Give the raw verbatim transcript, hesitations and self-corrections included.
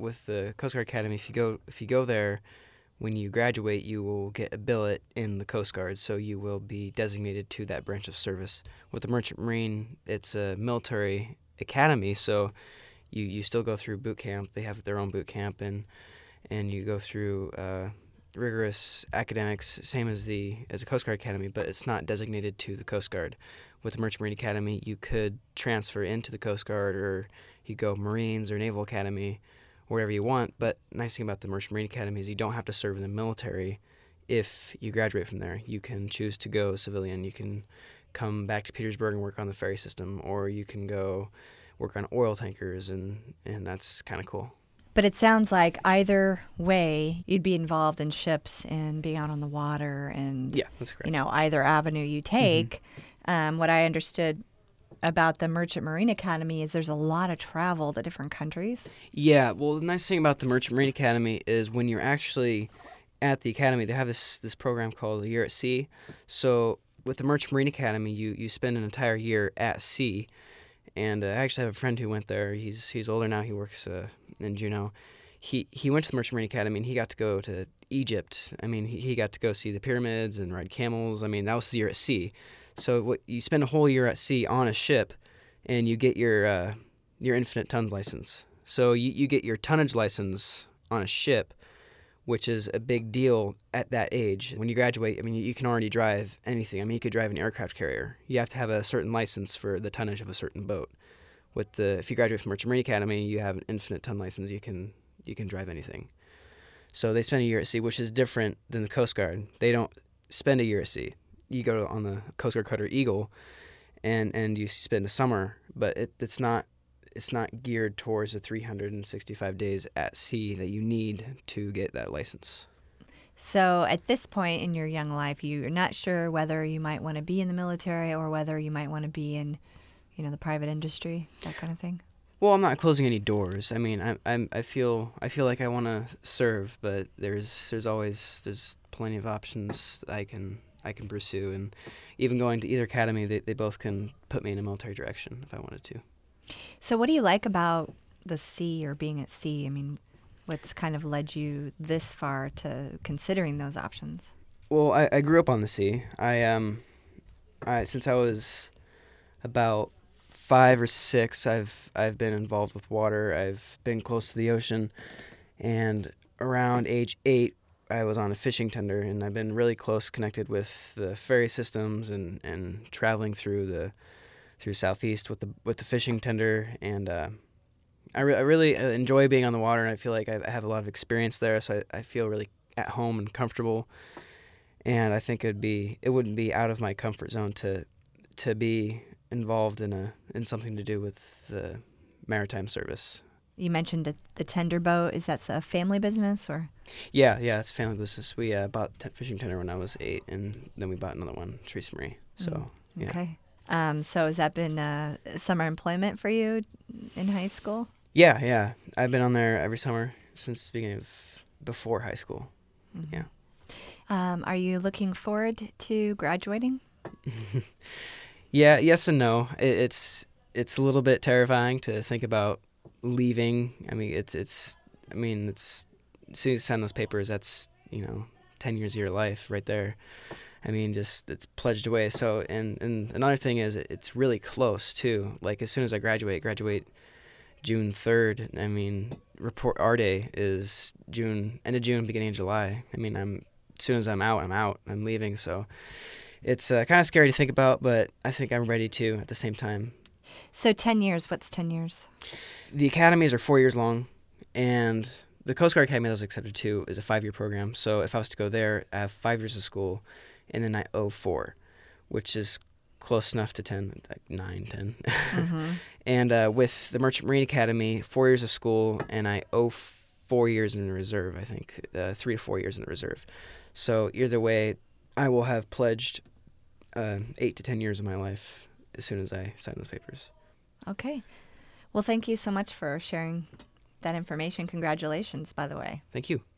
with the Coast Guard Academy, if you go if you go there, when you graduate, you will get a billet in the Coast Guard, so you will be designated to that branch of service. With the Merchant Marine, it's a military academy, so you, you still go through boot camp. They have their own boot camp, and and you go through uh, rigorous academics, same as the as the Coast Guard Academy, but it's not designated to the Coast Guard. With the Merchant Marine Academy, you could transfer into the Coast Guard, or you go Marines or Naval Academy, wherever you want. But the nice thing about the Merchant Marine Academy is you don't have to serve in the military if you graduate from there. You can choose to go civilian. You can come back to Petersburg and work on the ferry system, or you can go work on oil tankers, and, and that's kind of cool. But it sounds like either way, you'd be involved in ships and being out on the water, and yeah, that's correct. You know, either avenue you take. Mm-hmm. Um, what I understood about the Merchant Marine Academy is there's a lot of travel to different countries. Yeah, well, the nice thing about the Merchant Marine Academy is when you're actually at the academy, they have this this program called a year at sea. So with the Merchant Marine Academy, you, you spend an entire year at sea. And uh, I actually have a friend who went there. He's he's older now. He works uh, in Juneau. He he went to the Merchant Marine Academy, and he got to go to Egypt. I mean, he, he got to go see the pyramids and ride camels. I mean, that was the year at sea. So what you spend a whole year at sea on a ship, and you get your uh, your infinite tons license. So you, you get your tonnage license on a ship, which is a big deal at that age. When you graduate, I mean, you, you can already drive anything. I mean, you could drive an aircraft carrier. You have to have a certain license for the tonnage of a certain boat. With the if you graduate from Merchant Marine Academy, you have an infinite ton license. You can you can drive anything. So they spend a year at sea, which is different than the Coast Guard. They don't spend a year at sea. You go on the Coast Guard cutter Eagle, and, and you spend a summer, but it, it's not it's not geared towards the three hundred sixty-five days at sea that you need to get that license. So at this point in your young life, you're not sure whether you might want to be in the military or whether you might want to be in, you know, the private industry, that kind of thing. Well, I'm not closing any doors. I mean, I I'm, I feel I feel like I want to serve, but there's there's always there's plenty of options that I can. I can pursue, and even going to either academy, they, they both can put me in a military direction if I wanted to. So what do you like about the sea or being at sea? I mean, what's kind of led you this far to considering those options? Well, I, I grew up on the sea. I um, I since I was about five or six, I've I've been involved with water. I've been close to the ocean, and around age eight, I was on a fishing tender, and I've been really close connected with the ferry systems and, and traveling through the through Southeast with the with the fishing tender, and uh, I, re- I really enjoy being on the water, and I feel like I have a lot of experience there, so I, I feel really at home and comfortable, and I think it'd be it wouldn't be out of my comfort zone to to be involved in a in something to do with the maritime service. You mentioned the, the tender boat. Is that a family business or? Yeah, yeah, it's a family business. We uh, bought a fishing tender when I was eight, and then we bought another one, Teresa Marie. So, mm, yeah. Okay. Um, so has that been uh, summer employment for you in high school? Yeah, yeah. I've been on there every summer since the beginning of before high school. Mm-hmm. Yeah. Um, are you looking forward to graduating? Yeah, yes and no. It, it's it's a little bit terrifying to think about leaving. I mean, it's it's. I mean, it's as soon as you sign those papers, that's you know, ten years of your life right there. I mean, just it's pledged away. So, and and another thing is, it's really close too. Like as soon as I graduate, graduate June third. I mean, report our day is June, end of June, beginning of July. I mean, I'm as soon as I'm out, I'm out. I'm leaving. So, it's uh, kind of scary to think about, but I think I'm ready to at the same time. So ten years. What's ten years? The academies are four years long, and the Coast Guard Academy that I was accepted to is a five-year program. So if I was to go there, I have five years of school, and then I owe four, which is close enough to ten, like nine, ten. Mm-hmm. And uh, with the Merchant Marine Academy, four years of school, and I owe four years in the reserve, I think, uh, three to four years in the reserve. So either way, I will have pledged uh, eight to ten years of my life as soon as I sign those papers. Okay. Well, thank you so much for sharing that information. Congratulations, by the way. Thank you.